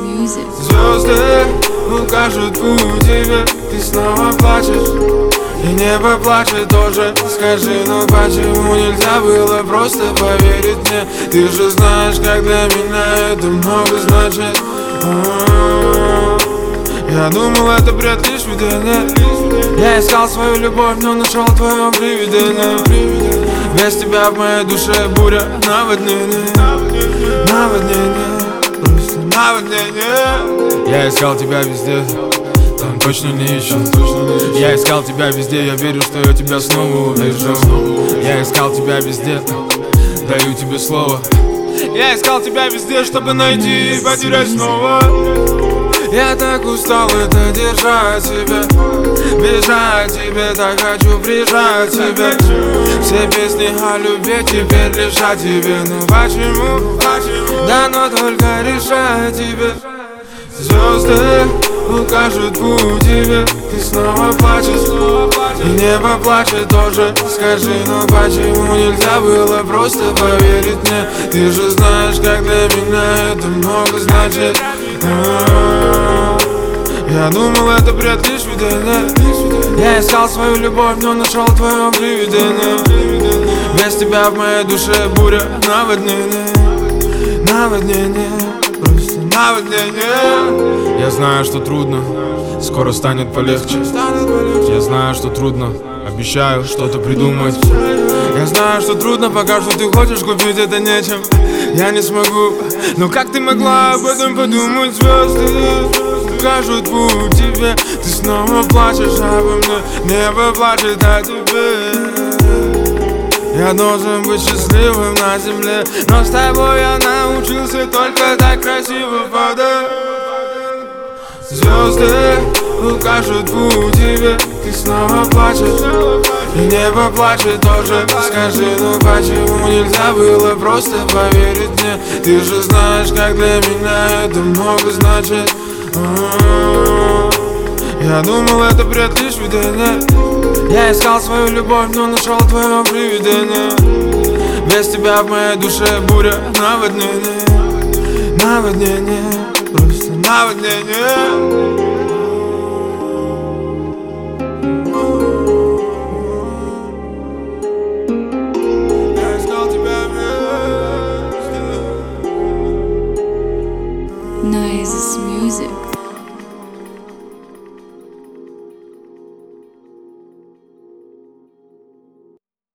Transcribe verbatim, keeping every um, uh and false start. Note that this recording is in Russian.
music. Звезды укажут путь тебе, ты снова плачешь, и небо плачет тоже. Скажи, ну почему нельзя было просто поверить мне? Ты же знаешь, как для меня это много значит. Я думал, это бред, лишь видение. Я искал свою любовь, но нашел твое привидение. Без тебя в моей душе буря, наводнение. Наводнение, просто наводнение. Я искал тебя везде, там точно не ищу. Я искал тебя везде, я верю, что я тебя снова увижу. Я искал тебя везде, даю тебе слово. Я искал тебя везде, чтобы найти и потерять снова. Я так устал это держать себя, бежать тебе, так хочу прижать тебя. Все песни о любви теперь лишь о тебе. Ну почему? Да, но только решать тебе. Звезды укажут путь тебе, ты снова плачешь, и небо плачет тоже. Скажи, ну почему нельзя было просто поверить мне? Ты же знаешь, как для меня это много значит. Я думал, это бред, лишь видение. Я искал свою любовь, но нашел твое привидение. Без тебя в моей душе буря, наводнение. Наводнение, просто наводнение. Я знаю, что трудно, скоро станет полегче. Я знаю, что трудно, обещаю что-то придумать. Я знаю, что трудно, пока что ты хочешь купить это нечем. Я не смогу, но как ты могла об этом подумать? Звезды укажут путь тебе, ты снова плачешь обо мне. Небо плачет о тебе. Я должен быть счастливым на земле, но с тобой я научился только так красиво падать. Звезды укажут путь тебе, ты снова плачешь, и небо плачет тоже. Скажи, ну почему нельзя было просто поверить мне? Ты же знаешь, как для меня это много значит. Я думал, это бред, лишь видение. Я искал свою любовь, но нашел твое привидение. Без тебя в моей душе буря, наводнение. Наводнение, просто наводнение. Nice music.